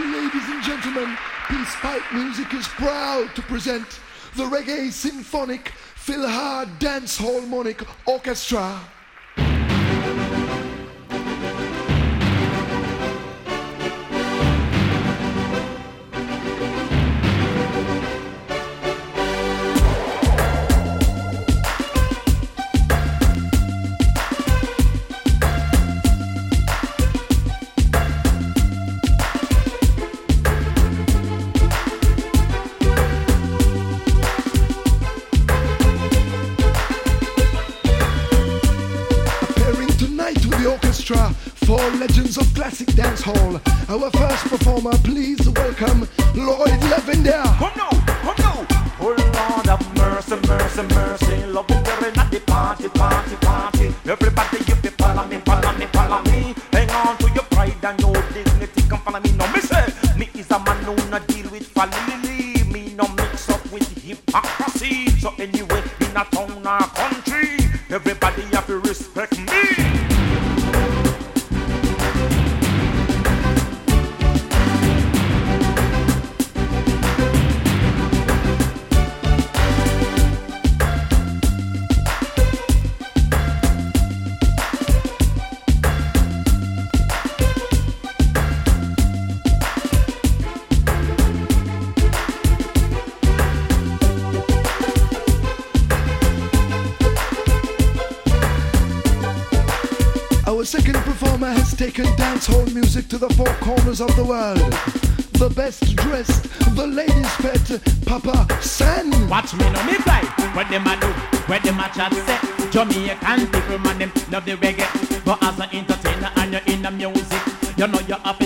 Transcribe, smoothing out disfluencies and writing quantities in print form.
Ladies and gentlemen, Peace Pipe Music is proud to present the Reggae Symphonic Philhar Dance Harmonic Orchestra. For legends of classic dance hall, our first performer, please welcome Lloyd Lavender. Come now. Oh Lord of mercy, mercy, mercy. Love in the party, party, party. Everybody, you be follow me, follow me, follow me. Hang on to your pride and your dignity. Come follow me. No, me say, me is a man who no deal with falilili. Me no mix up with hypocrisy. So anyway, in a town or country, everybody have to respect me. Our second performer has taken dancehall music to the four corners of the world. The best dressed, the ladies' pet, Papa San. Watch me no me fly. What them a do? What them a chat say? Jamaican people man them love the reggae. But as an entertainer and you're in the music, you know you have